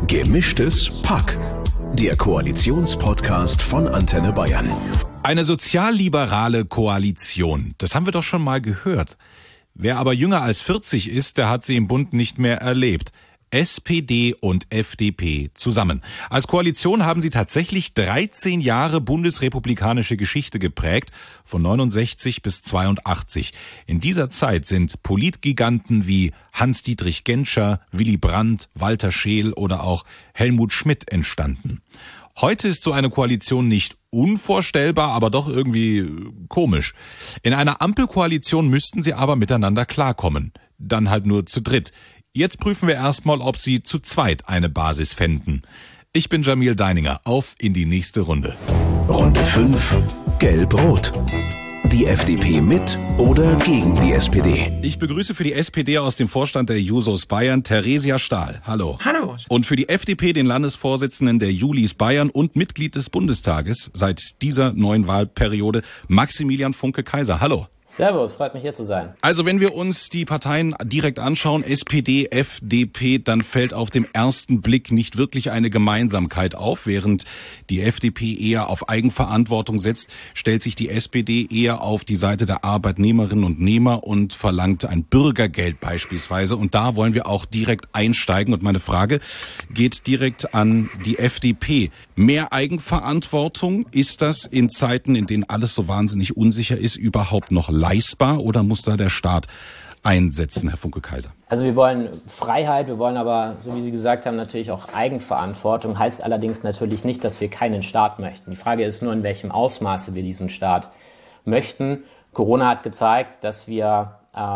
Gemischtes Pack. Der Koalitionspodcast von Antenne Bayern. Eine sozialliberale Koalition, das haben wir doch schon mal gehört. Wer aber jünger als 40 ist, der hat sie im Bund nicht mehr erlebt. SPD und FDP zusammen. Als Koalition haben sie tatsächlich 13 Jahre bundesrepublikanische Geschichte geprägt, von 69 bis 82. In dieser Zeit sind Politgiganten wie Hans-Dietrich Genscher, Willy Brandt, Walter Scheel oder auch Helmut Schmidt entstanden. Heute ist so eine Koalition nicht unvorstellbar, aber doch irgendwie komisch. In einer Ampelkoalition müssten sie aber miteinander klarkommen. Dann halt nur zu dritt. Jetzt prüfen wir erstmal, ob sie zu zweit eine Basis fänden. Ich bin Jamil Deininger. Auf in die nächste Runde. Runde 5. Gelb-Rot. Die FDP mit oder gegen die SPD? Ich begrüße für die SPD aus dem Vorstand der Jusos Bayern Theresia Stahl. Hallo. Hallo. Und für die FDP den Landesvorsitzenden der Julis Bayern und Mitglied des Bundestages seit dieser neuen Wahlperiode Maximilian Funke-Kaiser. Hallo. Servus, freut mich hier zu sein. Also wenn wir uns die Parteien direkt anschauen, SPD, FDP, dann fällt auf den ersten Blick nicht wirklich eine Gemeinsamkeit auf. Während die FDP eher auf Eigenverantwortung setzt, stellt sich die SPD eher auf die Seite der Arbeitnehmerinnen und Nehmer und verlangt ein Bürgergeld beispielsweise. Und da wollen wir auch direkt einsteigen. Und meine Frage geht direkt an die FDP. Mehr Eigenverantwortung, ist das in Zeiten, in denen alles so wahnsinnig unsicher ist, überhaupt noch leistbar oder muss da der Staat einsetzen, Herr Funke-Kaiser? Also wir wollen Freiheit, wir wollen aber, so wie Sie gesagt haben, natürlich auch Eigenverantwortung. Heißt allerdings natürlich nicht, dass wir keinen Staat möchten. Die Frage ist nur, in welchem Ausmaße wir diesen Staat möchten. Corona hat gezeigt, dass wir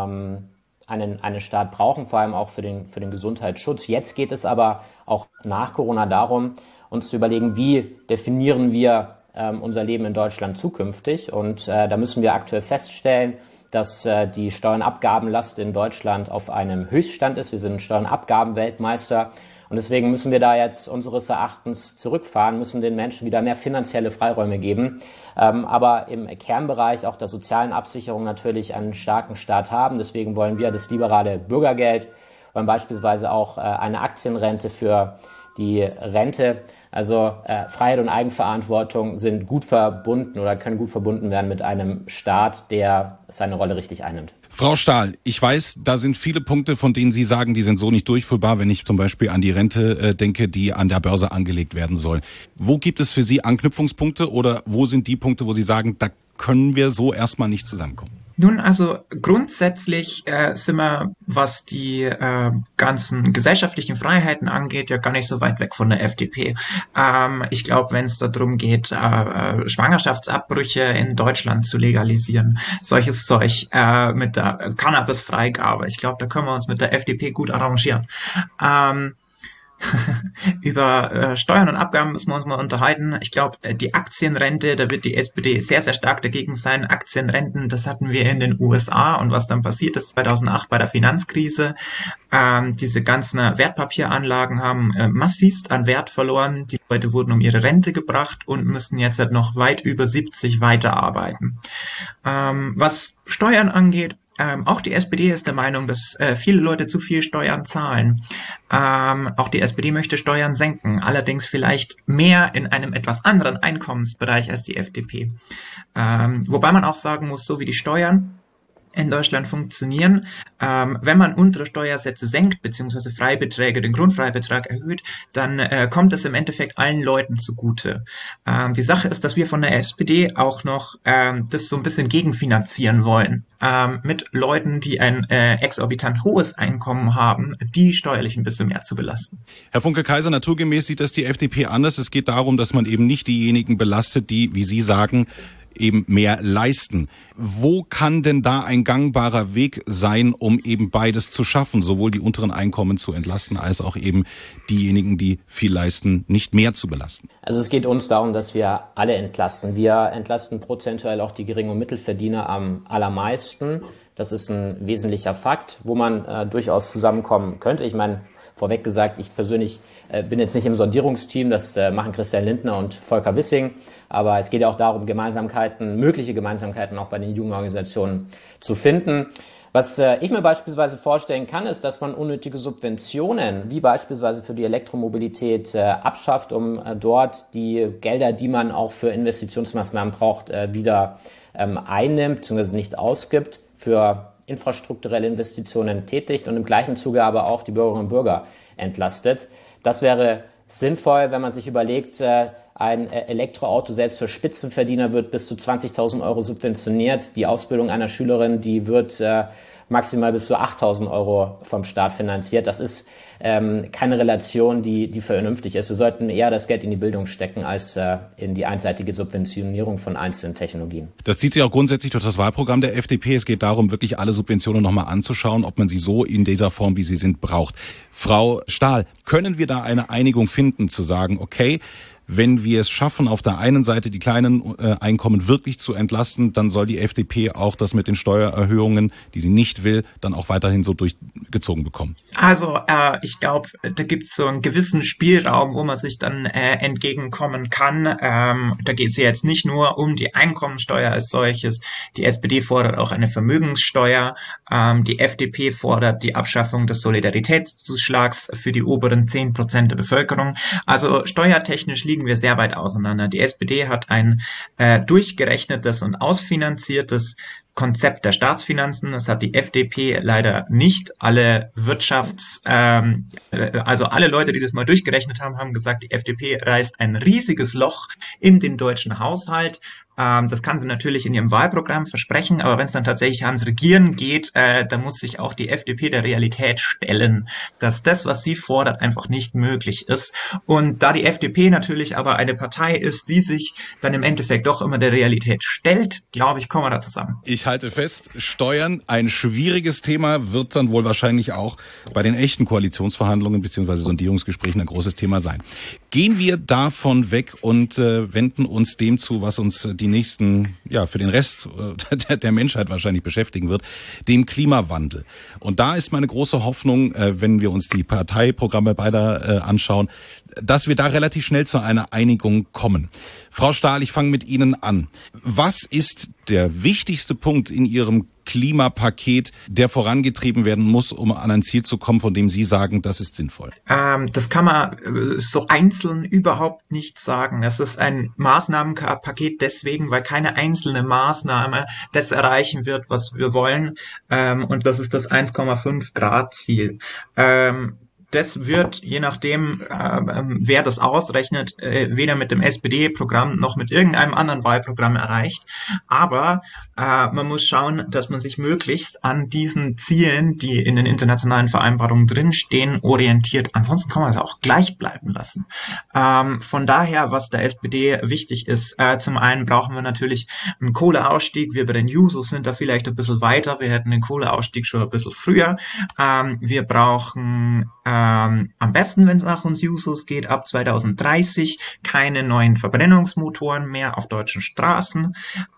einen Staat brauchen, vor allem auch für den Gesundheitsschutz. Jetzt geht es aber auch nach Corona darum, uns zu überlegen, wie definieren wir unser Leben in Deutschland zukünftig. Und da müssen wir aktuell feststellen, dass die Steuernabgabenlast in Deutschland auf einem Höchststand ist. Wir sind Steuernabgabenweltmeister. Und deswegen müssen wir da jetzt unseres Erachtens zurückfahren, müssen den Menschen wieder mehr finanzielle Freiräume geben. Aber im Kernbereich auch der sozialen Absicherung natürlich einen starken Staat haben. Deswegen wollen wir das liberale Bürgergeld, wollen beispielsweise auch eine Aktienrente für die Rente. Also Freiheit und Eigenverantwortung sind gut verbunden oder können gut verbunden werden mit einem Staat, der seine Rolle richtig einnimmt. Frau Stahl, ich weiß, da sind viele Punkte, von denen Sie sagen, die sind so nicht durchführbar, wenn ich zum Beispiel an die Rente denke, die an der Börse angelegt werden soll. Wo gibt es für Sie Anknüpfungspunkte oder wo sind die Punkte, wo Sie sagen, da können wir so erstmal nicht zusammenkommen? Nun, also grundsätzlich sind wir, was die ganzen gesellschaftlichen Freiheiten angeht, ja gar nicht so weit weg von der FDP. Ich glaube, wenn es darum geht, Schwangerschaftsabbrüche in Deutschland zu legalisieren, solches Zeug mit der Cannabis-Freigabe, ich glaube, da können wir uns mit der FDP gut arrangieren. Über Steuern und Abgaben müssen wir uns mal unterhalten. Ich glaube, die Aktienrente, da wird die SPD sehr, sehr stark dagegen sein. Aktienrenten, das hatten wir in den USA und was dann passiert ist 2008 bei der Finanzkrise. Diese ganzen Wertpapieranlagen haben massivst an Wert verloren. Die Leute wurden um ihre Rente gebracht und müssen jetzt halt noch weit über 70 weiterarbeiten. Was Steuern angeht, auch die SPD ist der Meinung, dass viele Leute zu viel Steuern zahlen. Auch die SPD möchte Steuern senken, allerdings vielleicht mehr in einem etwas anderen Einkommensbereich als die FDP. Wobei man auch sagen muss, so wie die Steuern in Deutschland funktionieren, wenn man untere Steuersätze senkt, beziehungsweise Freibeträge, den Grundfreibetrag erhöht, dann kommt es im Endeffekt allen Leuten zugute. Die Sache ist, dass wir von der SPD auch noch das so ein bisschen gegenfinanzieren wollen, mit Leuten, die ein exorbitant hohes Einkommen haben, die steuerlich ein bisschen mehr zu belasten. Herr Funke-Kaiser, naturgemäß sieht das die FDP anders. Es geht darum, dass man eben nicht diejenigen belastet, die, wie Sie sagen, eben mehr leisten. Wo kann denn da ein gangbarer Weg sein, um eben beides zu schaffen, sowohl die unteren Einkommen zu entlasten, als auch eben diejenigen, die viel leisten, nicht mehr zu belasten? Also es geht uns darum, dass wir alle entlasten. Wir entlasten prozentuell auch die Gering- und Mittelverdiener am allermeisten. Das ist ein wesentlicher Fakt, wo man durchaus zusammenkommen könnte. Ich meine, vorweg gesagt, ich persönlich bin jetzt nicht im Sondierungsteam, das machen Christian Lindner und Volker Wissing, aber es geht ja auch darum, mögliche Gemeinsamkeiten auch bei den Jugendorganisationen zu finden. Was ich mir beispielsweise vorstellen kann, ist, dass man unnötige Subventionen, wie beispielsweise für die Elektromobilität, abschafft, um dort die Gelder, die man auch für Investitionsmaßnahmen braucht, wieder einnimmt bzw. nicht ausgibt, für infrastrukturelle Investitionen tätigt und im gleichen Zuge aber auch die Bürgerinnen und Bürger entlastet. Das wäre sinnvoll, wenn man sich überlegt, ein Elektroauto selbst für Spitzenverdiener wird bis zu 20.000 Euro subventioniert. Die Ausbildung einer Schülerin, die wird maximal bis zu 8.000 Euro vom Staat finanziert. Das ist keine Relation, die vernünftig ist. Wir sollten eher das Geld in die Bildung stecken, als in die einseitige Subventionierung von einzelnen Technologien. Das zieht sich auch grundsätzlich durch das Wahlprogramm der FDP. Es geht darum, wirklich alle Subventionen nochmal anzuschauen, ob man sie so in dieser Form, wie sie sind, braucht. Frau Stahl, können wir da eine Einigung finden, zu sagen, okay, wenn wir es schaffen, auf der einen Seite die kleinen Einkommen wirklich zu entlasten, dann soll die FDP auch das mit den Steuererhöhungen, die sie nicht will, dann auch weiterhin so durchgezogen bekommen? Also ich glaube, da gibt es so einen gewissen Spielraum, wo man sich dann entgegenkommen kann. Da geht es ja jetzt nicht nur um die Einkommensteuer als solches. Die SPD fordert auch eine Vermögenssteuer. Die FDP fordert die Abschaffung des Solidaritätszuschlags für die oberen 10% der Bevölkerung. Also steuertechnisch liegen wir sehr weit auseinander. Die SPD hat ein durchgerechnetes und ausfinanziertes Konzept der Staatsfinanzen. Das hat die FDP leider nicht. Alle also alle Leute, die das mal durchgerechnet haben, haben gesagt, die FDP reißt ein riesiges Loch in den deutschen Haushalt. Das kann sie natürlich in ihrem Wahlprogramm versprechen, aber wenn es dann tatsächlich ans Regieren geht, dann muss sich auch die FDP der Realität stellen, dass das, was sie fordert, einfach nicht möglich ist. Und da die FDP natürlich aber eine Partei ist, die sich dann im Endeffekt doch immer der Realität stellt, glaube ich, kommen wir da zusammen. Ich halte fest, Steuern, ein schwieriges Thema, wird dann wohl wahrscheinlich auch bei den echten Koalitionsverhandlungen bzw. Sondierungsgesprächen ein großes Thema sein. Gehen wir davon weg und wenden uns dem zu, was uns die nächsten, für den Rest der Menschheit wahrscheinlich beschäftigen wird, dem Klimawandel. Und da ist meine große Hoffnung, wenn wir uns die Parteiprogramme beider anschauen, dass wir da relativ schnell zu einer Einigung kommen. Frau Stahl, ich fange mit Ihnen an. Was ist der wichtigste Punkt in Ihrem Klimapaket, der vorangetrieben werden muss, um an ein Ziel zu kommen, von dem Sie sagen, das ist sinnvoll? Das kann man so einzeln überhaupt nicht sagen. Das ist ein Maßnahmenpaket deswegen, weil keine einzelne Maßnahme das erreichen wird, was wir wollen. Und das ist das 1,5 Grad Ziel. Das wird, je nachdem, wer das ausrechnet, weder mit dem SPD-Programm noch mit irgendeinem anderen Wahlprogramm erreicht. Aber man muss schauen, dass man sich möglichst an diesen Zielen, die in den internationalen Vereinbarungen drinstehen, orientiert. Ansonsten kann man es auch gleich bleiben lassen. Von daher, was der SPD wichtig ist, zum einen brauchen wir natürlich einen Kohleausstieg. Wir bei den Jusos sind da vielleicht ein bisschen weiter. Wir hätten den Kohleausstieg schon ein bisschen früher. Wir brauchen am besten, wenn es nach uns Jusos geht, ab 2030 keine neuen Verbrennungsmotoren mehr auf deutschen Straßen.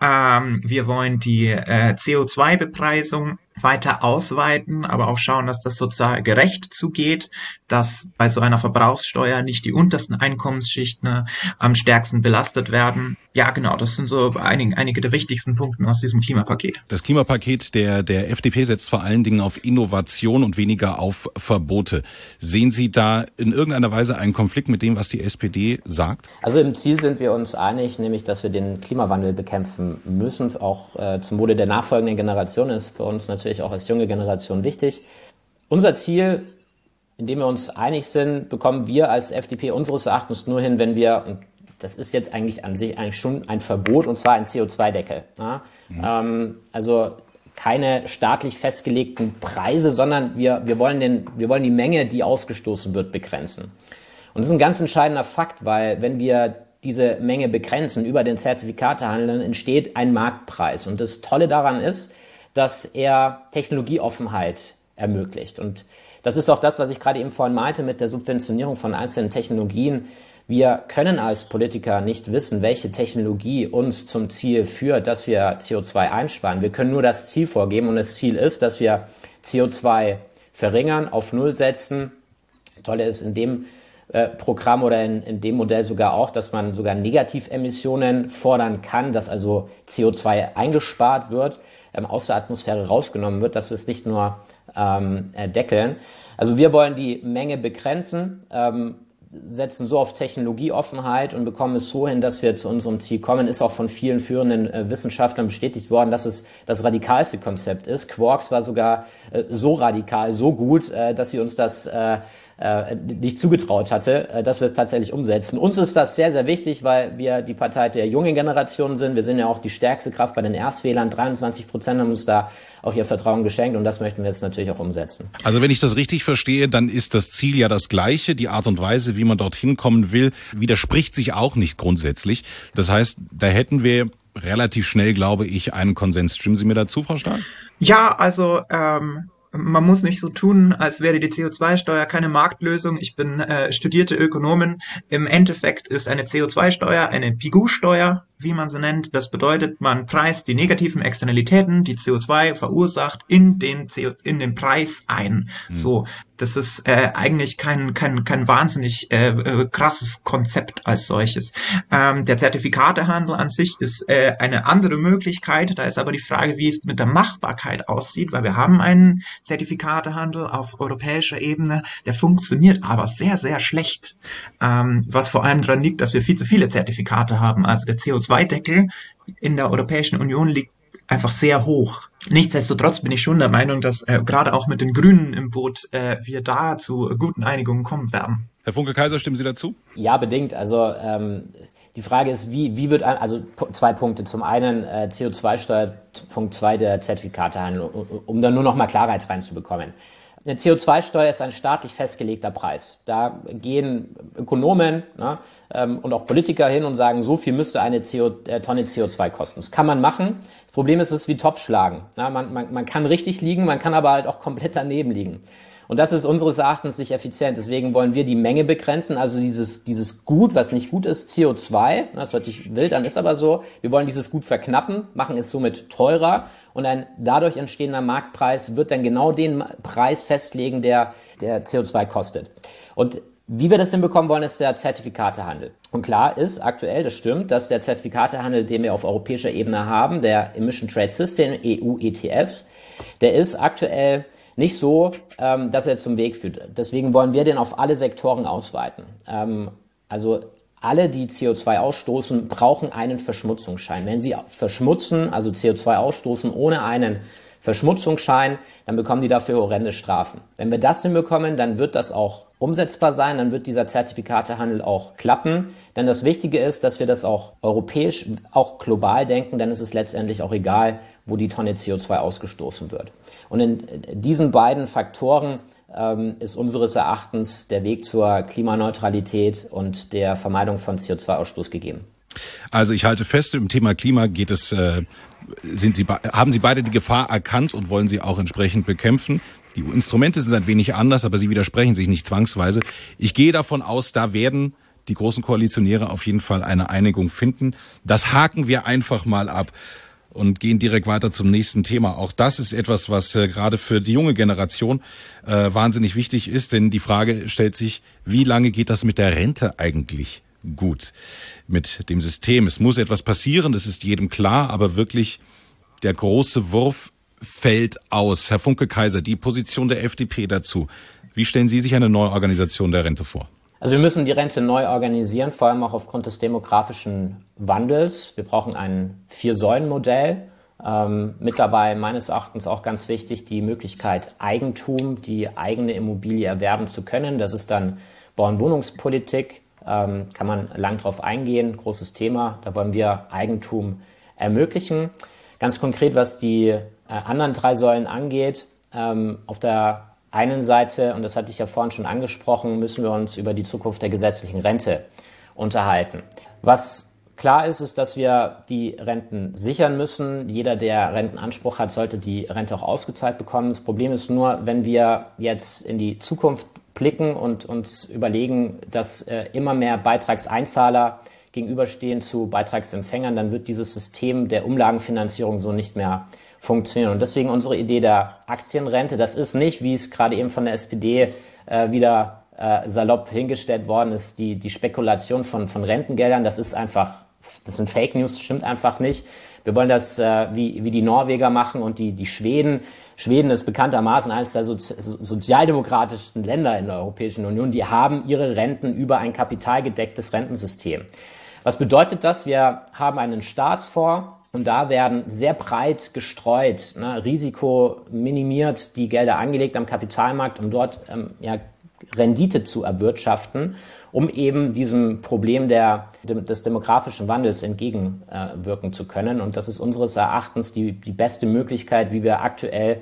Wir wollen die CO2-Bepreisung weiter ausweiten, aber auch schauen, dass das sozial gerecht zugeht, dass bei so einer Verbrauchssteuer nicht die untersten Einkommensschichten am stärksten belastet werden. Ja, genau, das sind so einige der wichtigsten Punkte aus diesem Klimapaket. Das Klimapaket der FDP setzt vor allen Dingen auf Innovation und weniger auf Verbote. Sehen Sie da in irgendeiner Weise einen Konflikt mit dem, was die SPD sagt? Also im Ziel sind wir uns einig, nämlich, dass wir den Klimawandel bekämpfen müssen. Auch zum Wohle der nachfolgenden Generation ist für uns natürlich auch als junge Generation wichtig. Unser Ziel, in dem wir uns einig sind, bekommen wir als FDP unseres Erachtens nur hin, wenn wir, und das ist jetzt eigentlich an sich eigentlich schon ein Verbot, und zwar ein CO2-Deckel. Ja? Also keine staatlich festgelegten Preise, sondern wir wollen die Menge, die ausgestoßen wird, begrenzen. Und das ist ein ganz entscheidender Fakt, weil wenn wir diese Menge begrenzen, über den Zertifikatehandel, entsteht ein Marktpreis. Und das Tolle daran ist, dass er Technologieoffenheit ermöglicht. Und das ist auch das, was ich gerade eben vorhin meinte mit der Subventionierung von einzelnen Technologien. Wir können als Politiker nicht wissen, welche Technologie uns zum Ziel führt, dass wir CO2 einsparen. Wir können nur das Ziel vorgeben und das Ziel ist, dass wir CO2 verringern, auf Null setzen. Das Tolle ist, in dem Programm oder in dem Modell sogar auch, dass man sogar Negativemissionen fordern kann, dass also CO2 eingespart wird, aus der Atmosphäre rausgenommen wird, dass wir es nicht nur deckeln. Also wir wollen die Menge begrenzen, setzen so auf Technologieoffenheit und bekommen es so hin, dass wir zu unserem Ziel kommen. Ist auch von vielen führenden Wissenschaftlern bestätigt worden, dass es das radikalste Konzept ist. Quarks war sogar so radikal, so gut, dass sie uns das nicht zugetraut hatte, dass wir es tatsächlich umsetzen. Uns ist das sehr, sehr wichtig, weil wir die Partei der jungen Generation sind. Wir sind ja auch die stärkste Kraft bei den Erstwählern. 23% haben uns da auch ihr Vertrauen geschenkt und das möchten wir jetzt natürlich auch umsetzen. Also wenn ich das richtig verstehe, dann ist das Ziel ja das gleiche. Die Art und Weise, wie man dorthin kommen will, widerspricht sich auch nicht grundsätzlich. Das heißt, da hätten wir relativ schnell, glaube ich, einen Konsens. Stimmen Sie mir dazu, Frau Stahl? Ja, also man muss nicht so tun, als wäre die CO2-Steuer keine Marktlösung. Ich bin studierte Ökonomin. Im Endeffekt ist eine CO2-Steuer eine Pigou-Steuer, wie man sie nennt. Das bedeutet, man preist die negativen Externalitäten, die CO2 verursacht, in den Preis ein. So, das ist eigentlich kein wahnsinnig krasses Konzept als solches. Der Zertifikatehandel an sich ist eine andere Möglichkeit. Da ist aber die Frage, wie es mit der Machbarkeit aussieht, weil wir haben einen Zertifikatehandel auf europäischer Ebene, der funktioniert aber sehr, sehr schlecht. Was vor allem daran liegt, dass wir viel zu viele Zertifikate haben. Also der CO2-Deckel in der Europäischen Union liegt einfach sehr hoch. Nichtsdestotrotz bin ich schon der Meinung, dass gerade auch mit den Grünen im Boot wir da zu guten Einigungen kommen werden. Herr Funke-Kaiser, stimmen Sie dazu? Ja, bedingt. Also die Frage ist, wie wird, also 2 Punkte. Zum einen CO2-Steuer, Punkt 2 der Zertifikatehandel, um da nur noch mal Klarheit reinzubekommen. Eine CO2-Steuer ist ein staatlich festgelegter Preis. Da gehen Ökonomen und auch Politiker hin und sagen, so viel müsste eine Tonne CO2 kosten. Das kann man machen. Das Problem ist, es ist wie Topfschlagen. Ja, man kann richtig liegen, man kann aber halt auch komplett daneben liegen. Und das ist unseres Erachtens nicht effizient. Deswegen wollen wir die Menge begrenzen, also dieses Gut, was nicht gut ist, CO2, das hört sich wild an, ist aber so. Wir wollen dieses Gut verknappen, machen es somit teurer und ein dadurch entstehender Marktpreis wird dann genau den Preis festlegen, der CO2 kostet. Und wie wir das hinbekommen wollen, ist der Zertifikatehandel. Und klar ist aktuell, das stimmt, dass der Zertifikatehandel, den wir auf europäischer Ebene haben, der Emission Trade System, EU ETS, der ist aktuell nicht so, dass er zum Weg führt. Deswegen wollen wir den auf alle Sektoren ausweiten. Also alle, die CO2 ausstoßen, brauchen einen Verschmutzungsschein. Wenn sie verschmutzen, also CO2 ausstoßen ohne einen Verschmutzungsschein, dann bekommen die dafür horrende Strafen. Wenn wir das hinbekommen, dann wird das auch umsetzbar sein, dann wird dieser Zertifikatehandel auch klappen. Denn das Wichtige ist, dass wir das auch europäisch, auch global denken, denn es ist letztendlich auch egal, wo die Tonne CO2 ausgestoßen wird. Und in diesen beiden Faktoren ist unseres Erachtens der Weg zur Klimaneutralität und der Vermeidung von CO2-Ausstoß gegeben. Also ich halte fest, im Thema Klima geht es, haben Sie beide die Gefahr erkannt und wollen sie auch entsprechend bekämpfen. Die Instrumente sind ein wenig anders, aber sie widersprechen sich nicht zwangsweise. Ich gehe davon aus, da werden die großen Koalitionäre auf jeden Fall eine Einigung finden. Das haken wir einfach mal ab und gehen direkt weiter zum nächsten Thema. Auch das ist etwas, was gerade für die junge Generation wahnsinnig wichtig ist, denn die Frage stellt sich, wie lange geht das mit der Rente eigentlich gut? Mit dem System. Es muss etwas passieren, das ist jedem klar, aber wirklich der große Wurf fällt aus. Herr Funke-Kaiser, die Position der FDP dazu. Wie stellen Sie sich eine Neuorganisation der Rente vor? Also wir müssen die Rente neu organisieren, vor allem auch aufgrund des demografischen Wandels. Wir brauchen ein 4-Säulen-Modell. Mit dabei meines Erachtens auch ganz wichtig die Möglichkeit, Eigentum, die eigene Immobilie erwerben zu können. Das ist dann Bau- und Wohnungspolitik. Kann man lang drauf eingehen, großes Thema. Da wollen wir Eigentum ermöglichen. Ganz konkret, was die anderen 3 Säulen angeht, auf der einen Seite, und das hatte ich ja vorhin schon angesprochen, müssen wir uns über die Zukunft der gesetzlichen Rente unterhalten. Was klar ist, ist, dass wir die Renten sichern müssen. Jeder, der Rentenanspruch hat, sollte die Rente auch ausgezahlt bekommen. Das Problem ist nur, wenn wir jetzt in die Zukunft blicken und uns überlegen, dass immer mehr Beitragseinzahler gegenüberstehen zu Beitragsempfängern, dann wird dieses System der Umlagenfinanzierung so nicht mehr funktionieren. Und deswegen unsere Idee der Aktienrente, das ist nicht, wie es gerade eben von der SPD wieder salopp hingestellt worden ist, die Spekulation von Rentengeldern, das sind Fake News, stimmt einfach nicht. Wir wollen das wie die Norweger machen und die Schweden. Schweden ist bekanntermaßen eines der sozialdemokratischsten Länder in der Europäischen Union. Die haben ihre Renten über ein kapitalgedecktes Rentensystem. Was bedeutet das? Wir haben einen Staatsfonds und da werden sehr breit gestreut, Risiko minimiert, die Gelder angelegt am Kapitalmarkt, um dort Rendite zu erwirtschaften, um eben diesem Problem des demografischen Wandels entgegenwirken zu können. Und das ist unseres Erachtens die beste Möglichkeit, wie wir aktuell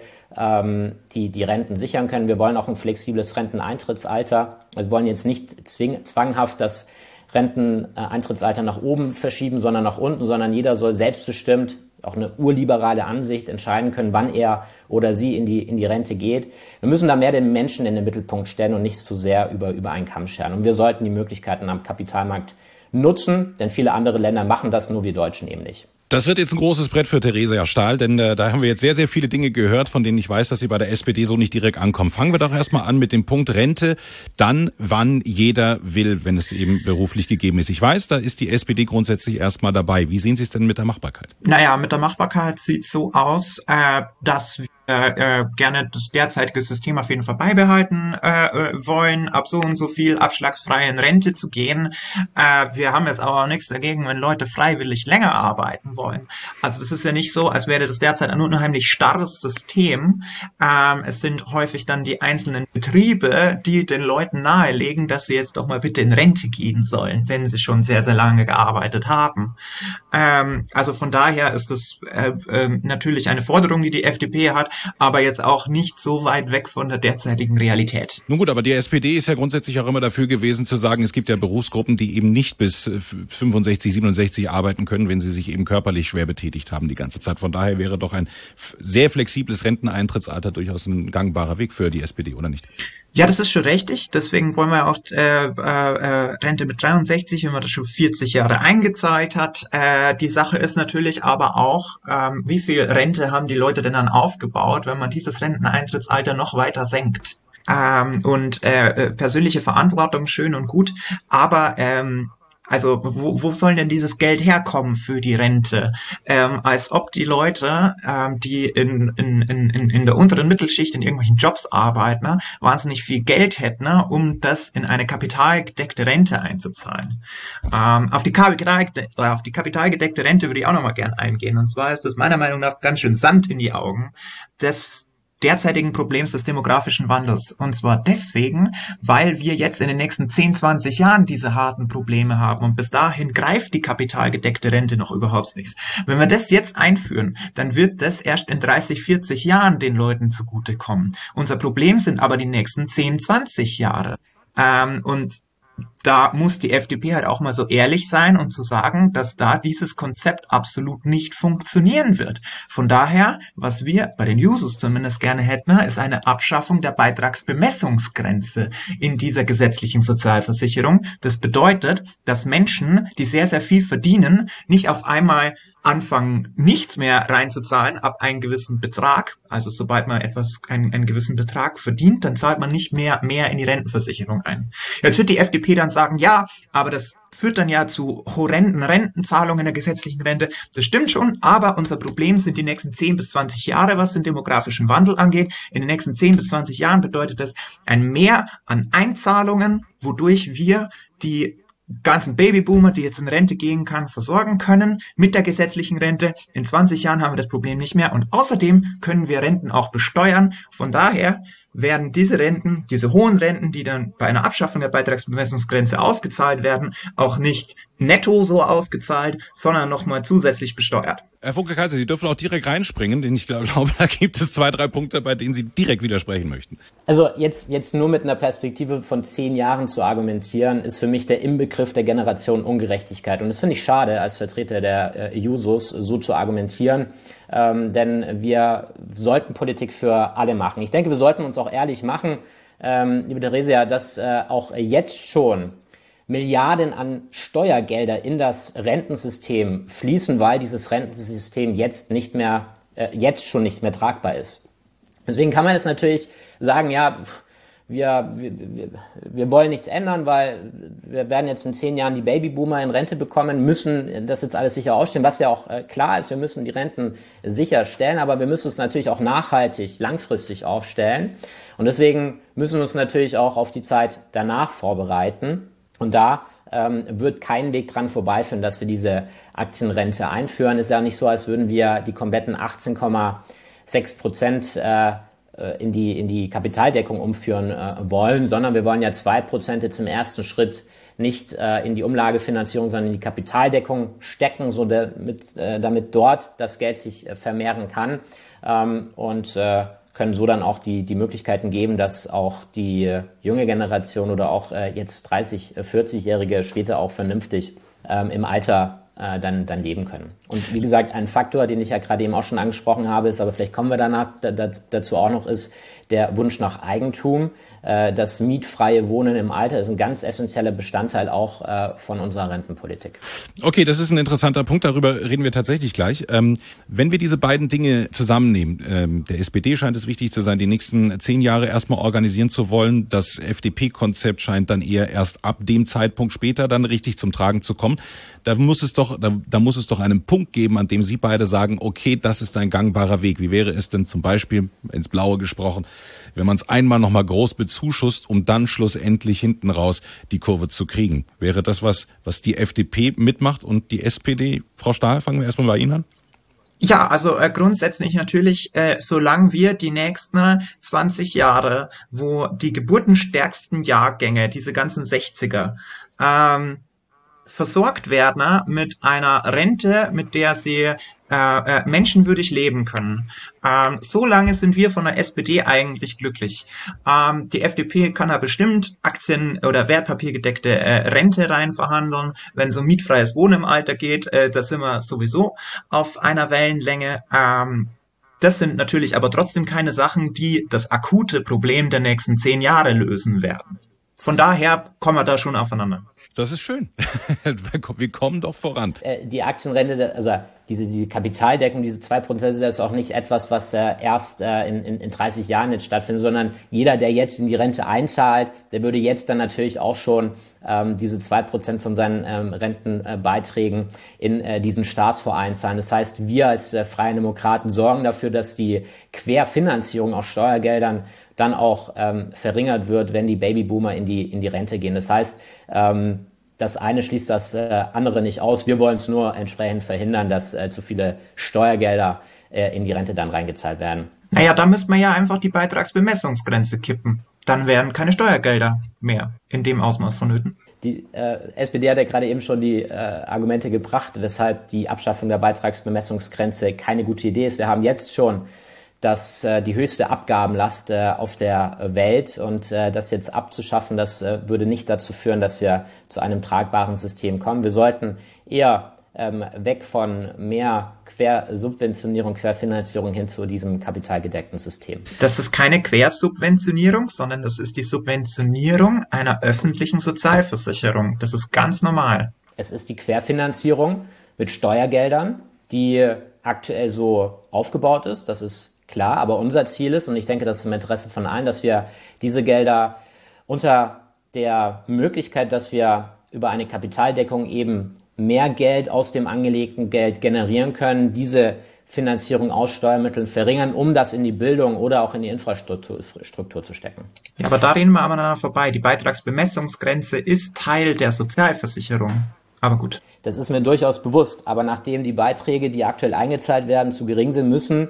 die Renten sichern können. Wir wollen auch ein flexibles Renteneintrittsalter. Wir wollen jetzt nicht zwanghaft das Renteneintrittsalter nach oben verschieben, sondern nach unten, sondern jeder soll selbstbestimmt, auch eine urliberale Ansicht, entscheiden können, wann er oder sie in die Rente geht. Wir müssen da mehr den Menschen in den Mittelpunkt stellen und nicht zu sehr über einen Kamm scheren. Und wir sollten die Möglichkeiten am Kapitalmarkt nutzen, denn viele andere Länder machen das, nur wir Deutschen eben nicht. Das wird jetzt ein großes Brett für Theresia Stahl, denn da haben wir jetzt sehr, sehr viele Dinge gehört, von denen ich weiß, dass sie bei der SPD so nicht direkt ankommen. Fangen wir doch erstmal an mit dem Punkt Rente, dann wann jeder will, wenn es eben beruflich gegeben ist. Ich weiß, da ist die SPD grundsätzlich erstmal dabei. Wie sehen Sie es denn mit der Machbarkeit? Naja, mit der Machbarkeit sieht es so aus, dass wir gerne das derzeitige System auf jeden Fall beibehalten wollen, ab so und so viel abschlagsfrei in Rente zu gehen. Wir haben jetzt aber auch nichts dagegen, wenn Leute freiwillig länger arbeiten wollen. Also das ist ja nicht so, als wäre das derzeit ein unheimlich starres System. Es sind häufig dann die einzelnen Betriebe, die den Leuten nahelegen, dass sie jetzt doch mal bitte in Rente gehen sollen, wenn sie schon sehr, sehr lange gearbeitet haben. Also von daher ist das natürlich eine Forderung, die die FDP hat, aber jetzt auch nicht so weit weg von der derzeitigen Realität. Nun gut, aber die SPD ist ja grundsätzlich auch immer dafür gewesen zu sagen, es gibt ja Berufsgruppen, die eben nicht bis 65, 67 arbeiten können, wenn sie sich eben körperlich schwer betätigt haben die ganze Zeit. Von daher wäre doch ein sehr flexibles Renteneintrittsalter durchaus ein gangbarer Weg für die SPD, oder nicht? Ja, das ist schon richtig. Deswegen wollen wir auch Rente mit 63, wenn man das schon 40 Jahre eingezahlt hat. Die Sache ist natürlich aber auch, wie viel Rente haben die Leute denn dann aufgebaut, wenn man dieses Renteneintrittsalter noch weiter senkt. Persönliche Verantwortung schön und gut, aber also wo soll denn dieses Geld herkommen für die Rente? Als ob die Leute, die in der unteren Mittelschicht in irgendwelchen Jobs arbeiten, wahnsinnig viel Geld hätten, um das in eine kapitalgedeckte Rente einzuzahlen. Auf die kapitalgedeckte Rente würde ich auch nochmal gern eingehen. Und zwar ist das meiner Meinung nach ganz schön Sand in die Augen des derzeitigen Problems des demografischen Wandels. Und zwar deswegen, weil wir jetzt in den nächsten 10, 20 Jahren diese harten Probleme haben. Und bis dahin greift die kapitalgedeckte Rente noch überhaupt nichts. Wenn wir das jetzt einführen, dann wird das erst in 30, 40 Jahren den Leuten zugutekommen. Unser Problem sind aber die nächsten 10, 20 Jahre. Und da muss die FDP halt auch mal so ehrlich sein und zu sagen, dass da dieses Konzept absolut nicht funktionieren wird. Von daher, was wir bei den Jusos zumindest gerne hätten, ist eine Abschaffung der Beitragsbemessungsgrenze in dieser gesetzlichen Sozialversicherung. Das bedeutet, dass Menschen, die sehr, sehr viel verdienen, nicht auf einmal anfangen, nichts mehr reinzuzahlen ab einem gewissen Betrag. Also sobald man einen gewissen Betrag verdient, dann zahlt man nicht mehr in die Rentenversicherung ein. Jetzt wird die FDP dann sagen, ja, aber das führt dann ja zu horrenden Rentenzahlungen in der gesetzlichen Rente. Das stimmt schon, aber unser Problem sind die nächsten 10 bis 20 Jahre, was den demografischen Wandel angeht. In den nächsten 10 bis 20 Jahren bedeutet das ein Mehr an Einzahlungen, wodurch wir die ganzen Babyboomer, die jetzt in Rente gehen kann, versorgen können mit der gesetzlichen Rente. In 20 Jahren haben wir das Problem nicht mehr und außerdem können wir Renten auch besteuern. Von daher werden diese Renten, diese hohen Renten, die dann bei einer Abschaffung der Beitragsbemessungsgrenze ausgezahlt werden, auch nicht netto so ausgezahlt, sondern nochmal zusätzlich besteuert. Herr Funke-Kaiser, Sie dürfen auch direkt reinspringen, denn ich glaube, da gibt es 2, 3 Punkte, bei denen Sie direkt widersprechen möchten. Also jetzt nur mit einer Perspektive von 10 Jahren zu argumentieren, ist für mich der Inbegriff der Generation Ungerechtigkeit. Und das finde ich schade, als Vertreter der Jusos so zu argumentieren, denn wir sollten Politik für alle machen. Ich denke, wir sollten uns auch ehrlich machen, liebe Theresia, dass auch jetzt schon Milliarden an Steuergelder in das Rentensystem fließen, weil dieses Rentensystem jetzt schon nicht mehr tragbar ist. Deswegen kann man jetzt natürlich sagen, ja, wir wollen nichts ändern, weil wir werden jetzt in 10 Jahren die Babyboomer in Rente bekommen, müssen das jetzt alles sicher aufstellen, was ja auch klar ist, wir müssen die Renten sicherstellen, aber wir müssen es natürlich auch nachhaltig, langfristig aufstellen. Und deswegen müssen wir uns natürlich auch auf die Zeit danach vorbereiten. Und da wird kein Weg dran vorbeiführen, dass wir diese Aktienrente einführen. Ist ja nicht so, als würden wir die kompletten 18,6% in die Kapitaldeckung umführen wollen, sondern wir wollen ja 2% jetzt im ersten Schritt nicht in die Umlagefinanzierung, sondern in die Kapitaldeckung stecken, so damit dort das Geld sich vermehren kann und können so dann auch die Möglichkeiten geben, dass auch die junge Generation oder auch jetzt 30-, 40-Jährige später auch vernünftig im Alter dann leben können. Und wie gesagt, ein Faktor, den ich ja gerade eben auch schon angesprochen habe, ist, aber vielleicht kommen wir danach dazu auch noch, ist der Wunsch nach Eigentum. Das mietfreie Wohnen im Alter ist ein ganz essentieller Bestandteil auch von unserer Rentenpolitik. Okay, das ist ein interessanter Punkt, darüber reden wir tatsächlich gleich. Wenn wir diese beiden Dinge zusammennehmen, der SPD scheint es wichtig zu sein, die nächsten 10 Jahre erstmal organisieren zu wollen. Das FDP-Konzept scheint dann eher erst ab dem Zeitpunkt später dann richtig zum Tragen zu kommen. Da muss es doch einen Punkt geben, an dem Sie beide sagen, okay, das ist ein gangbarer Weg. Wie wäre es denn zum Beispiel, ins Blaue gesprochen, wenn man es einmal nochmal groß bezuschusst, um dann schlussendlich hinten raus die Kurve zu kriegen? Wäre das was die FDP mitmacht und die SPD? Frau Stahl, fangen wir erstmal bei Ihnen an. Ja, also grundsätzlich natürlich, solange wir die nächsten 20 Jahre, wo die geburtenstärksten Jahrgänge, diese ganzen 60er, versorgt werden mit einer Rente, mit der sie menschenwürdig leben können. So lange sind wir von der SPD eigentlich glücklich. Die FDP kann da bestimmt Aktien- oder Wertpapiergedeckte Rente rein verhandeln. Wenn es um mietfreies Wohnen im Alter geht, da sind wir sowieso auf einer Wellenlänge. Das sind natürlich aber trotzdem keine Sachen, die das akute Problem der nächsten 10 Jahre lösen werden. Von daher kommen wir da schon aufeinander. Das ist schön. Wir kommen doch voran. Die Aktienrente, also diese Kapitaldeckung, diese 2%, das ist auch nicht etwas, was erst in 30 Jahren jetzt stattfindet, sondern jeder, der jetzt in die Rente einzahlt, der würde jetzt dann natürlich auch schon diese 2% von seinen Rentenbeiträgen in diesen Staatsfonds zahlen. Das heißt, wir als Freie Demokraten sorgen dafür, dass die Querfinanzierung aus Steuergeldern dann auch verringert wird, wenn die Babyboomer in die Rente gehen. Das heißt, das eine schließt das andere nicht aus. Wir wollen es nur entsprechend verhindern, dass zu viele Steuergelder in die Rente dann reingezahlt werden. Naja, da müsste man ja einfach die Beitragsbemessungsgrenze kippen. Dann wären keine Steuergelder mehr in dem Ausmaß vonnöten. Die SPD hat ja gerade eben schon die Argumente gebracht, weshalb die Abschaffung der Beitragsbemessungsgrenze keine gute Idee ist. Wir haben jetzt schon die höchste Abgabenlast auf der Welt und das jetzt abzuschaffen, das würde nicht dazu führen, dass wir zu einem tragbaren System kommen. Wir sollten eher weg von mehr Quersubventionierung, Querfinanzierung hin zu diesem kapitalgedeckten System. Das ist keine Quersubventionierung, sondern das ist die Subventionierung einer öffentlichen Sozialversicherung. Das ist ganz normal. Es ist die Querfinanzierung mit Steuergeldern, die aktuell so aufgebaut ist. Das ist klar, aber unser Ziel ist, und ich denke, das ist im Interesse von allen, dass wir diese Gelder unter der Möglichkeit, dass wir über eine Kapitaldeckung eben mehr Geld aus dem angelegten Geld generieren können, diese Finanzierung aus Steuermitteln verringern, um das in die Bildung oder auch in die Infrastruktur zu stecken. Ja, aber da reden wir aneinander vorbei. Die Beitragsbemessungsgrenze ist Teil der Sozialversicherung. Aber gut. Das ist mir durchaus bewusst. Aber nachdem die Beiträge, die aktuell eingezahlt werden, zu gering sind, muss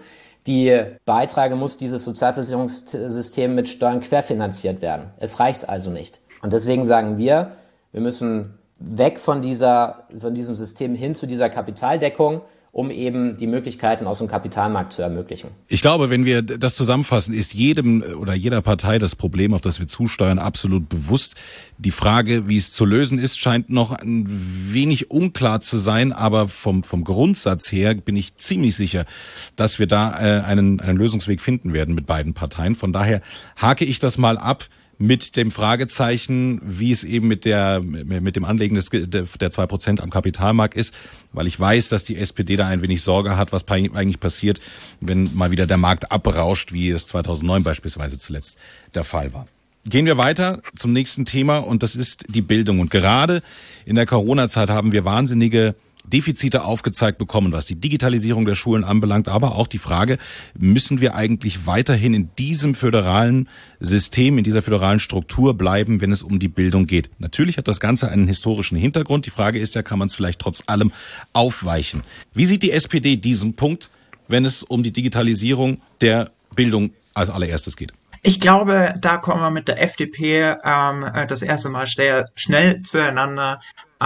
dieses Sozialversicherungssystem mit Steuern querfinanziert werden. Es reicht also nicht. Und deswegen sagen wir müssen weg von diesem System hin zu dieser Kapitaldeckung, um eben die Möglichkeiten aus dem Kapitalmarkt zu ermöglichen. Ich glaube, wenn wir das zusammenfassen, ist jedem oder jeder Partei das Problem, auf das wir zusteuern, absolut bewusst. Die Frage, wie es zu lösen ist, scheint noch ein wenig unklar zu sein, aber vom Grundsatz her bin ich ziemlich sicher, dass wir da einen Lösungsweg finden werden mit beiden Parteien. Von daher hake ich das mal ab mit dem Fragezeichen, wie es eben mit dem Anlegen der 2% am Kapitalmarkt ist, weil ich weiß, dass die SPD da ein wenig Sorge hat, was eigentlich passiert, wenn mal wieder der Markt abrauscht, wie es 2009 beispielsweise zuletzt der Fall war. Gehen wir weiter zum nächsten Thema und das ist die Bildung. Und gerade in der Corona-Zeit haben wir wahnsinnige Defizite aufgezeigt bekommen, was die Digitalisierung der Schulen anbelangt, aber auch die Frage, müssen wir eigentlich weiterhin in diesem föderalen System, in dieser föderalen Struktur bleiben, wenn es um die Bildung geht? Natürlich hat das Ganze einen historischen Hintergrund. Die Frage ist ja, kann man es vielleicht trotz allem aufweichen? Wie sieht die SPD diesen Punkt, wenn es um die Digitalisierung der Bildung als allererstes geht? Ich glaube, da kommen wir mit der FDP das erste Mal schnell zueinander.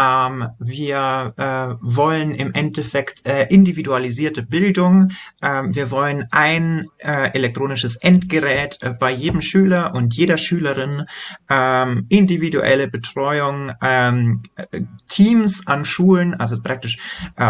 Wir wollen im Endeffekt individualisierte Bildung. Wir wollen ein elektronisches Endgerät bei jedem Schüler und jeder Schülerin, individuelle Betreuung, Teams an Schulen, also praktisch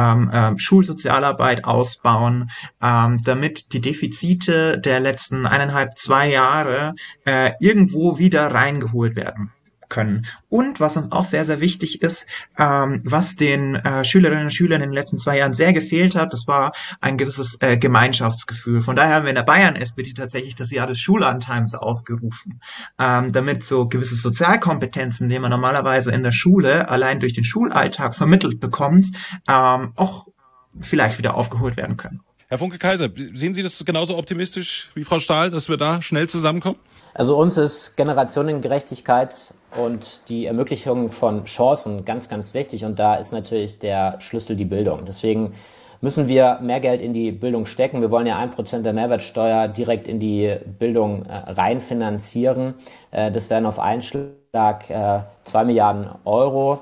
Schulsozialarbeit ausbauen, damit die Defizite der letzten 2 Jahre irgendwo wieder reingeholt werden können. Und was uns auch sehr, sehr wichtig ist, was den Schülerinnen und Schülern in den letzten 2 Jahren sehr gefehlt hat, das war ein gewisses Gemeinschaftsgefühl. Von daher haben wir in der Bayern-SPD tatsächlich das Jahr des Schullandheims ausgerufen, damit so gewisse Sozialkompetenzen, die man normalerweise in der Schule allein durch den Schulalltag vermittelt bekommt, auch vielleicht wieder aufgeholt werden können. Herr Funke-Kaiser, sehen Sie das genauso optimistisch wie Frau Stahl, dass wir da schnell zusammenkommen? Also uns ist Generationengerechtigkeit und die Ermöglichung von Chancen ganz, ganz wichtig. Und da ist natürlich der Schlüssel die Bildung. Deswegen müssen wir mehr Geld in die Bildung stecken. Wir wollen ja 1% der Mehrwertsteuer direkt in die Bildung reinfinanzieren. Das wären auf einen Schlag 2 Milliarden Euro.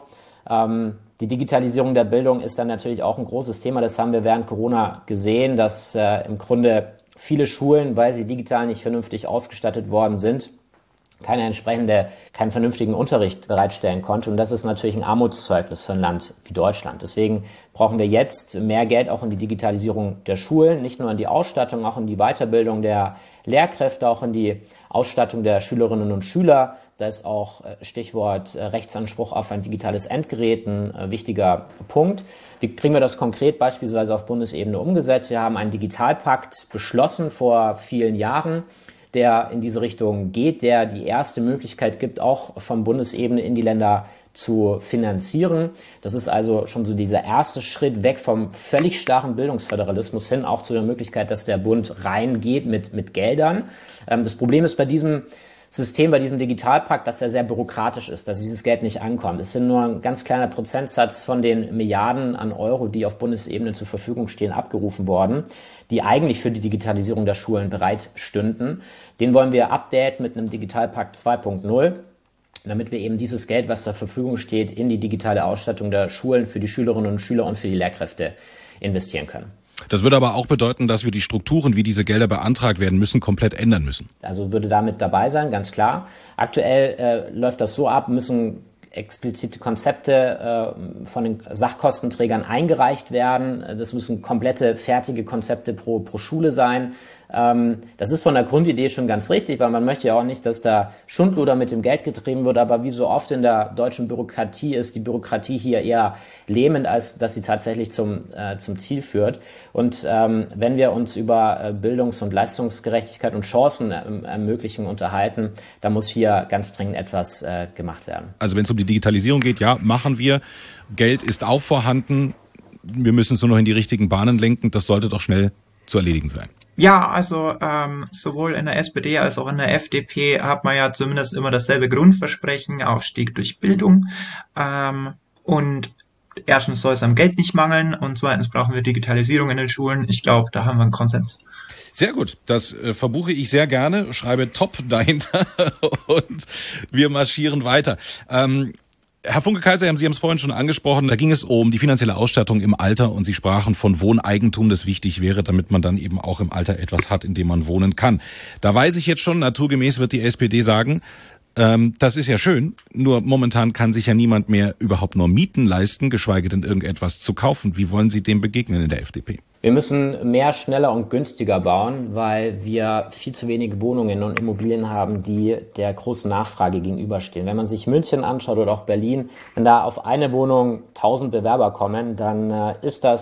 Die Digitalisierung der Bildung ist dann natürlich auch ein großes Thema. Das haben wir während Corona gesehen, dass im Grunde viele Schulen, weil sie digital nicht vernünftig ausgestattet worden sind, keinen vernünftigen Unterricht bereitstellen konnte. Und das ist natürlich ein Armutszeugnis für ein Land wie Deutschland. Deswegen brauchen wir jetzt mehr Geld auch in die Digitalisierung der Schulen, nicht nur in die Ausstattung, auch in die Weiterbildung der Lehrkräfte, auch in die Ausstattung der Schülerinnen und Schüler. Da ist auch Stichwort Rechtsanspruch auf ein digitales Endgerät ein wichtiger Punkt. Wie kriegen wir das konkret beispielsweise auf Bundesebene umgesetzt? Wir haben einen Digitalpakt beschlossen vor vielen Jahren, der in diese Richtung geht, der die erste Möglichkeit gibt, auch von Bundesebene in die Länder zu finanzieren. Das ist also schon so dieser erste Schritt weg vom völlig starren Bildungsföderalismus hin, auch zu der Möglichkeit, dass der Bund reingeht mit Geldern. Das Problem ist bei diesem System, bei diesem Digitalpakt, dass er sehr bürokratisch ist, dass dieses Geld nicht ankommt. Es sind nur ein ganz kleiner Prozentsatz von den Milliarden an Euro, die auf Bundesebene zur Verfügung stehen, abgerufen worden, die eigentlich für die Digitalisierung der Schulen bereit stünden. Den wollen wir updaten mit einem Digitalpakt 2.0, damit wir eben dieses Geld, was zur Verfügung steht, in die digitale Ausstattung der Schulen für die Schülerinnen und Schüler und für die Lehrkräfte investieren können. Das würde aber auch bedeuten, dass wir die Strukturen, wie diese Gelder beantragt werden müssen, komplett ändern müssen. Also würde damit dabei sein, ganz klar. Aktuell läuft das so ab, müssen explizite Konzepte von den Sachkostenträgern eingereicht werden. Das müssen komplette, fertige Konzepte pro Schule sein. Das ist von der Grundidee schon ganz richtig, weil man möchte ja auch nicht, dass da Schundluder mit dem Geld getrieben wird, aber wie so oft in der deutschen Bürokratie ist die Bürokratie hier eher lähmend, als dass sie tatsächlich zum Ziel führt. Und wenn wir uns über Bildungs- und Leistungsgerechtigkeit und Chancen ermöglichen unterhalten, da muss hier ganz dringend etwas gemacht werden. Also wenn es um die Digitalisierung geht, ja, machen wir. Geld ist auch vorhanden. Wir müssen es nur noch in die richtigen Bahnen lenken. Das sollte doch schnell zu erledigen sein. Ja, also sowohl in der SPD als auch in der FDP hat man ja zumindest immer dasselbe Grundversprechen, Aufstieg durch Bildung. Und erstens soll es am Geld nicht mangeln und zweitens brauchen wir Digitalisierung in den Schulen. Ich glaube, da haben wir einen Konsens. Sehr gut, das verbuche ich sehr gerne, schreibe top dahinter und wir marschieren weiter. Herr Funke-Kaiser, Sie haben es vorhin schon angesprochen, da ging es um die finanzielle Ausstattung im Alter und Sie sprachen von Wohneigentum, das wichtig wäre, damit man dann eben auch im Alter etwas hat, in dem man wohnen kann. Da weiß ich jetzt schon, naturgemäß wird die SPD sagen, das ist ja schön, nur momentan kann sich ja niemand mehr überhaupt nur Mieten leisten, geschweige denn irgendetwas zu kaufen. Wie wollen Sie dem begegnen in der FDP? Wir müssen mehr, schneller und günstiger bauen, weil wir viel zu wenige Wohnungen und Immobilien haben, die der großen Nachfrage gegenüberstehen. Wenn man sich München anschaut oder auch Berlin, wenn da auf eine Wohnung 1000 Bewerber kommen, dann ist das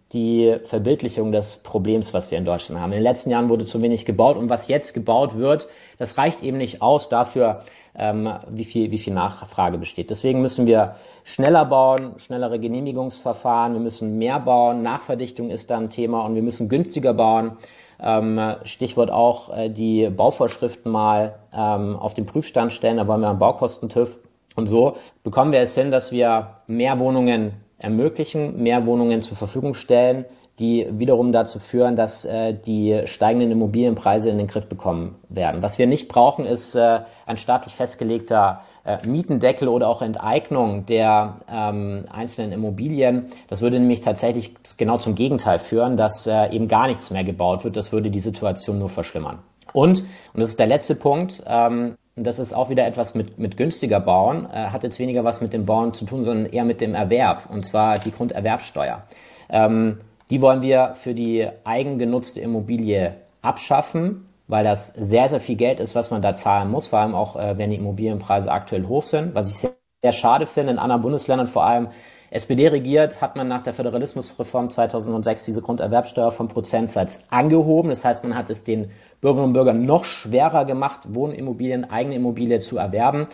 die Verbildlichung des Problems, was wir in Deutschland haben. In den letzten Jahren wurde zu wenig gebaut und was jetzt gebaut wird, das reicht eben nicht aus dafür, wie viel Nachfrage besteht. Deswegen müssen wir schneller bauen, schnellere Genehmigungsverfahren, wir müssen mehr bauen, Nachverdichtung ist da ein Thema und wir müssen günstiger bauen. Stichwort auch die Bauvorschriften mal auf den Prüfstand stellen, da wollen wir einen Baukosten-TÜV. Und so bekommen wir es hin, dass wir mehr Wohnungen ermöglichen, mehr Wohnungen zur Verfügung stellen, die wiederum dazu führen, dass die steigenden Immobilienpreise in den Griff bekommen werden. Was wir nicht brauchen, ist ein staatlich festgelegter Mietendeckel oder auch Enteignung der einzelnen Immobilien. Das würde nämlich tatsächlich genau zum Gegenteil führen, dass eben gar nichts mehr gebaut wird. Das würde die Situation nur verschlimmern. Und das ist der letzte Punkt, das ist auch wieder etwas mit günstiger Bauen, hat jetzt weniger was mit dem Bauen zu tun, sondern eher mit dem Erwerb, und zwar die Grunderwerbsteuer. Die wollen wir für die eigengenutzte Immobilie abschaffen, weil das sehr, sehr viel Geld ist, was man da zahlen muss, vor allem auch, wenn die Immobilienpreise aktuell hoch sind. Was ich sehr, sehr schade finde, in anderen Bundesländern, vor allem SPD regiert, hat man nach der Föderalismusreform 2006 diese Grunderwerbsteuer vom Prozentsatz angehoben. Das heißt, man hat es den Bürgerinnen und Bürgern noch schwerer gemacht, Wohnimmobilien, eigene Immobilie zu erwerben.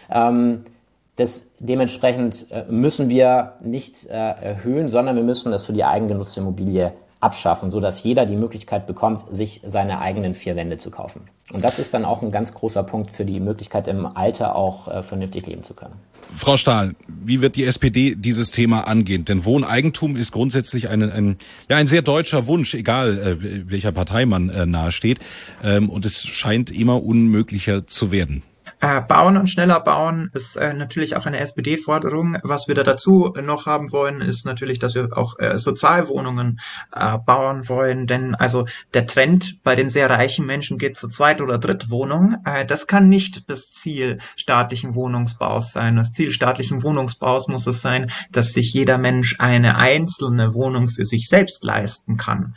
Dementsprechend müssen wir nicht erhöhen, sondern wir müssen das für die eigengenutzte Immobilie abschaffen, sodass jeder die Möglichkeit bekommt, sich seine eigenen 4 Wände zu kaufen. Und das ist dann auch ein ganz großer Punkt für die Möglichkeit, im Alter auch vernünftig leben zu können. Frau Stahl, wie wird die SPD dieses Thema angehen? Denn Wohneigentum ist grundsätzlich ein sehr deutscher Wunsch, egal welcher Partei man nahesteht. Und es scheint immer unmöglicher zu werden. Bauen und schneller bauen ist natürlich auch eine SPD-Forderung. Was wir da dazu noch haben wollen, ist natürlich, dass wir auch Sozialwohnungen bauen wollen. Denn also der Trend bei den sehr reichen Menschen geht zur Zweit- oder Drittwohnung. Das kann nicht das Ziel staatlichen Wohnungsbaus sein. Das Ziel staatlichen Wohnungsbaus muss es sein, dass sich jeder Mensch eine einzelne Wohnung für sich selbst leisten kann.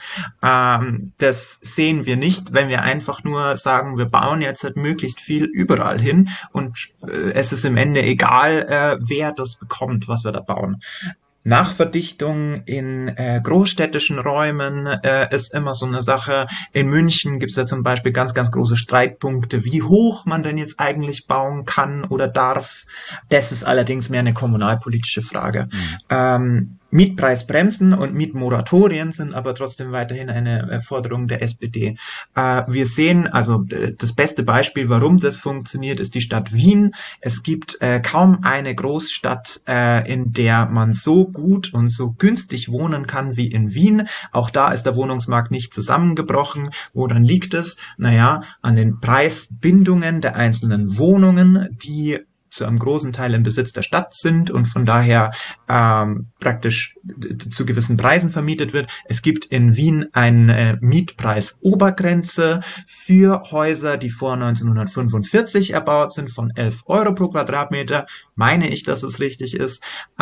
Das sehen wir nicht, wenn wir einfach nur sagen, wir bauen jetzt halt möglichst viel überall hin. Und es ist im Ende egal, wer das bekommt, was wir da bauen. Nachverdichtung in großstädtischen Räumen ist immer so eine Sache. In München gibt es ja zum Beispiel ganz, ganz große Streitpunkte, wie hoch man denn jetzt eigentlich bauen kann oder darf. Das ist allerdings mehr eine kommunalpolitische Frage. Mietpreisbremsen und Mietmoratorien sind aber trotzdem weiterhin eine Forderung der SPD. Wir sehen, also das beste Beispiel, warum das funktioniert, ist die Stadt Wien. Es gibt kaum eine Großstadt, in der man so gut und so günstig wohnen kann wie in Wien. Auch da ist der Wohnungsmarkt nicht zusammengebrochen. Woran liegt es? Naja, an den Preisbindungen der einzelnen Wohnungen, die zu einem großen Teil im Besitz der Stadt sind und von daher praktisch zu gewissen Preisen vermietet wird. Es gibt in Wien eine Mietpreisobergrenze für Häuser, die vor 1945 erbaut sind, von 11 Euro pro Quadratmeter. Meine ich, dass es richtig ist.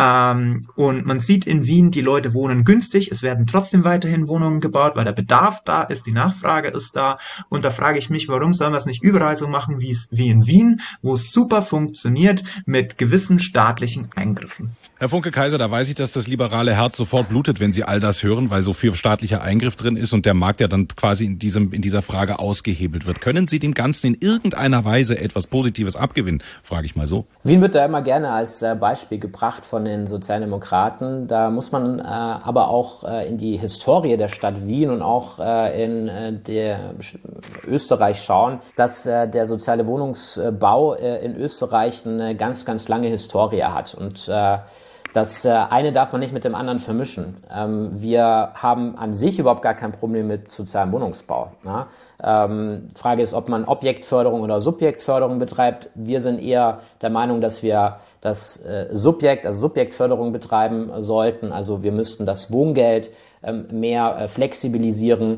Und man sieht in Wien, die Leute wohnen günstig. Es werden trotzdem weiterhin Wohnungen gebaut, weil der Bedarf da ist, die Nachfrage ist da. Und da frage ich mich, warum sollen wir es nicht überall so machen wie in Wien, wo es super funktioniert mit gewissen staatlichen Eingriffen. Herr Funke-Kaiser, da weiß ich, dass das liberale Herz sofort blutet, wenn Sie all das hören, weil so viel staatlicher Eingriff drin ist und der Markt ja dann quasi in dieser Frage ausgehebelt wird. Können Sie dem Ganzen in irgendeiner Weise etwas Positives abgewinnen? Frage ich mal so. Wien wird da immer gerne als Beispiel gebracht von den Sozialdemokraten. Da muss man aber auch in die Historie der Stadt Wien und auch in der Österreich schauen, dass der soziale Wohnungsbau in Österreich eine ganz, ganz lange Historie hat. Und das eine darf man nicht mit dem anderen vermischen. Wir haben an sich überhaupt gar kein Problem mit sozialem Wohnungsbau. Frage ist, ob man Objektförderung oder Subjektförderung betreibt. Wir sind eher der Meinung, dass wir das Subjektförderung betreiben sollten. Also wir müssten das Wohngeld mehr flexibilisieren.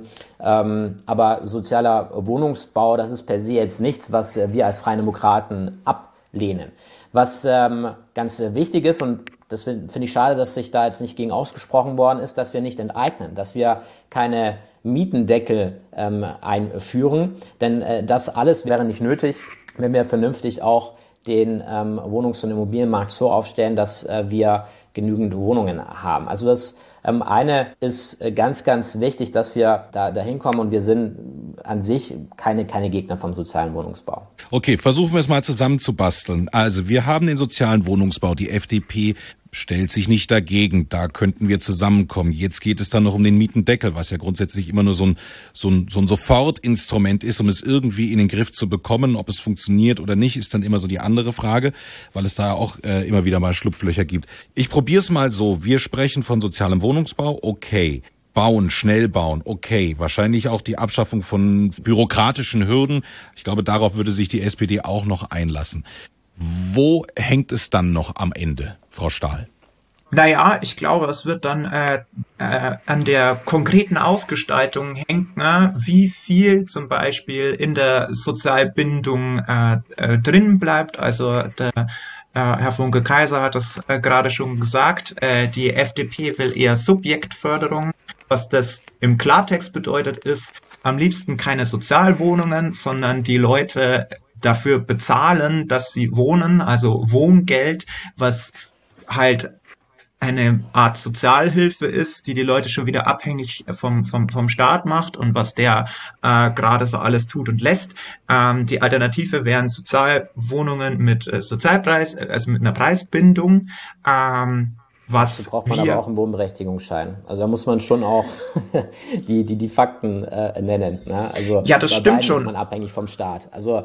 Aber sozialer Wohnungsbau, das ist per se jetzt nichts, was wir als Freie Demokraten ablehnen. Was ganz wichtig ist, und das finde ich schade, dass sich da jetzt nicht gegen ausgesprochen worden ist, dass wir nicht enteignen, dass wir keine Mietendeckel einführen, denn das alles wäre nicht nötig, wenn wir vernünftig auch den Wohnungs- und Immobilienmarkt so aufstellen, dass wir genügend Wohnungen haben. Also das eine ist ganz, ganz wichtig, dass wir da hinkommen, und wir sind an sich keine Gegner vom sozialen Wohnungsbau. Okay, versuchen wir es mal zusammenzubasteln. Also wir haben den sozialen Wohnungsbau. Die FDP stellt sich nicht dagegen. Da könnten wir zusammenkommen. Jetzt geht es dann noch um den Mietendeckel, was ja grundsätzlich immer nur so ein Sofortinstrument ist, um es irgendwie in den Griff zu bekommen. Ob es funktioniert oder nicht, ist dann immer so die andere Frage, weil es da auch immer wieder mal Schlupflöcher gibt. Ich probiere es mal so. Wir sprechen von sozialem Wohnungsbau. Okay. Bauen, schnell bauen, okay. Wahrscheinlich auch die Abschaffung von bürokratischen Hürden. Ich glaube, darauf würde sich die SPD auch noch einlassen. Wo hängt es dann noch am Ende, Frau Stahl? Naja, ich glaube, es wird dann an der konkreten Ausgestaltung hängen, ne? Wie viel zum Beispiel in der Sozialbindung drin bleibt. Also der Herr Funke-Kaiser hat das gerade schon gesagt, die FDP will eher Subjektförderung. Was das im Klartext bedeutet, ist am liebsten keine Sozialwohnungen, sondern die Leute dafür bezahlen, dass sie wohnen, also Wohngeld, was halt eine Art Sozialhilfe ist, die Leute schon wieder abhängig vom Staat macht und was der gerade so alles tut und lässt. Die Alternative wären Sozialwohnungen mit Sozialpreis, also mit einer Preisbindung. Dazu braucht man aber auch einen Wohnberechtigungsschein. Also da muss man schon auch die Fakten nennen. Ne? Also ja, das stimmt schon. Ist man abhängig vom Staat. Also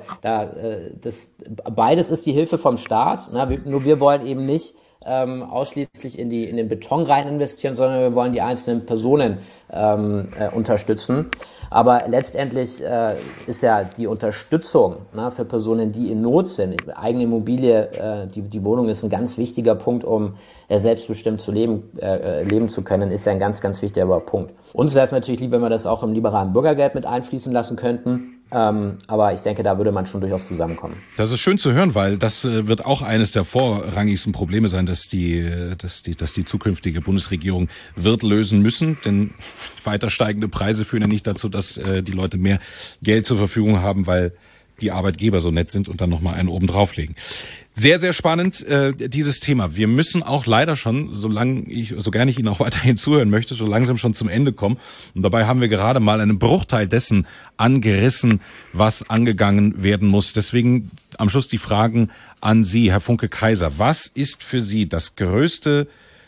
beides ist die Hilfe vom Staat. Ne? Nur wir wollen eben nicht ausschließlich in den Beton rein investieren, sondern wir wollen die einzelnen Personen unterstützen. Aber letztendlich ist ja die Unterstützung für Personen, die in Not sind, eigene Immobilie, die Wohnung ist ein ganz wichtiger Punkt, um selbstbestimmt zu leben zu können, ist ja ein ganz, ganz wichtiger Punkt. Uns wäre es natürlich lieb, wenn wir das auch im liberalen Bürgergeld mit einfließen lassen könnten. Aber ich denke, da würde man schon durchaus zusammenkommen. Das ist schön zu hören, weil das wird auch eines der vorrangigsten Probleme sein, dass die zukünftige Bundesregierung wird lösen müssen. Denn weiter steigende Preise führen ja nicht dazu, dass die Leute mehr Geld zur Verfügung haben, weil die Arbeitgeber so nett sind und dann nochmal einen oben drauflegen. Sehr, sehr spannend, dieses Thema. Wir müssen auch leider schon, so gern ich Ihnen auch weiterhin zuhören möchte, so langsam schon zum Ende kommen. Und dabei haben wir gerade mal einen Bruchteil dessen angerissen, was angegangen werden muss. Deswegen am Schluss die Fragen an Sie, Herr Funke-Kaiser. Was ist für Sie das größte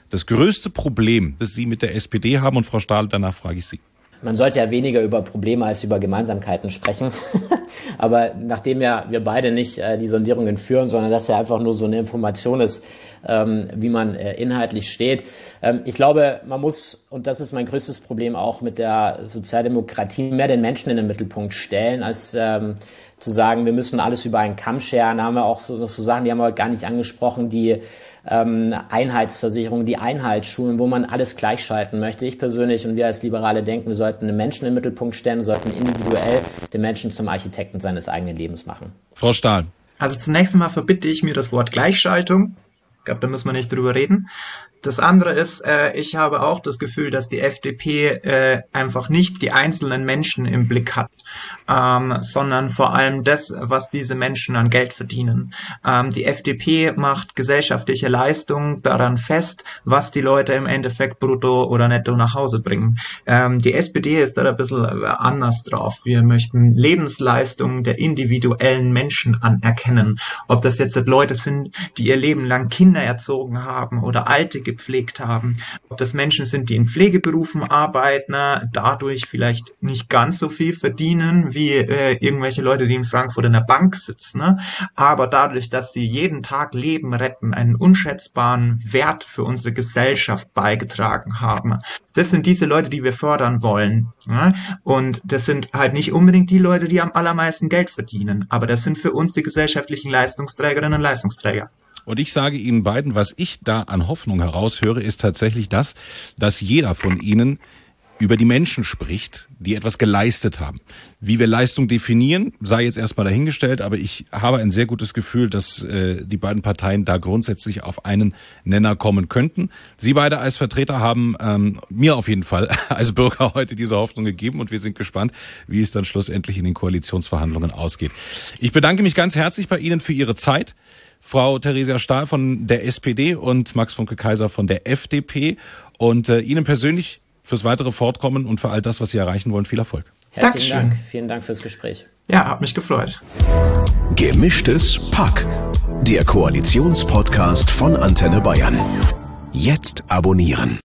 Problem, das Sie mit der SPD haben? Und Frau Stahl, danach frage ich Sie. Man sollte ja weniger über Probleme als über Gemeinsamkeiten sprechen. Aber nachdem ja wir beide nicht die Sondierungen führen, sondern das ja einfach nur so eine Information ist, wie man inhaltlich steht. Ich glaube, man muss, und das ist mein größtes Problem auch mit der Sozialdemokratie, mehr den Menschen in den Mittelpunkt stellen, als zu sagen, wir müssen alles über einen Kamm scheren. Da haben wir auch so Sachen, die haben wir heute gar nicht angesprochen, die Einheitsversicherung, die Einheitsschulen, wo man alles gleichschalten möchte. Ich persönlich und wir als Liberale denken, wir sollten den Menschen im Mittelpunkt stellen, wir sollten individuell den Menschen zum Architekten seines eigenen Lebens machen. Frau Stahl. Also zunächst einmal verbitte ich mir das Wort Gleichschaltung. Ich glaube, da müssen wir nicht drüber reden. Das andere ist, ich habe auch das Gefühl, dass die FDP einfach nicht die einzelnen Menschen im Blick hat, sondern vor allem das, was diese Menschen an Geld verdienen. Die FDP macht gesellschaftliche Leistung daran fest, was die Leute im Endeffekt brutto oder netto nach Hause bringen. Die SPD ist da ein bisschen anders drauf. Wir möchten Lebensleistungen der individuellen Menschen anerkennen. Ob das jetzt Leute sind, die ihr Leben lang Kinder erzogen haben oder Alte gepflegt haben, ob das Menschen sind, die in Pflegeberufen arbeiten, dadurch vielleicht nicht ganz so viel verdienen wie irgendwelche Leute, die in Frankfurt in der Bank sitzen, aber dadurch, dass sie jeden Tag Leben retten, einen unschätzbaren Wert für unsere Gesellschaft beigetragen haben. Das sind diese Leute, die wir fördern wollen. Und das sind halt nicht unbedingt die Leute, die am allermeisten Geld verdienen, aber das sind für uns die gesellschaftlichen Leistungsträgerinnen und Leistungsträger. Und ich sage Ihnen beiden, was ich da an Hoffnung heraushöre, ist tatsächlich das, dass jeder von Ihnen über die Menschen spricht, die etwas geleistet haben. Wie wir Leistung definieren, sei jetzt erstmal dahingestellt, aber ich habe ein sehr gutes Gefühl, dass die beiden Parteien da grundsätzlich auf einen Nenner kommen könnten. Sie beide als Vertreter haben mir auf jeden Fall als Bürger heute diese Hoffnung gegeben und wir sind gespannt, wie es dann schlussendlich in den Koalitionsverhandlungen ausgeht. Ich bedanke mich ganz herzlich bei Ihnen für Ihre Zeit. Frau Theresia Stahl von der SPD und Max Funke-Kaiser von der FDP und Ihnen persönlich fürs weitere Fortkommen und für all das, was Sie erreichen wollen, viel Erfolg. Herzlichen Dank. Vielen Dank fürs Gespräch. Ja, hat mich gefreut. Gemischtes Pack. Der Koalitionspodcast von Antenne Bayern. Jetzt abonnieren.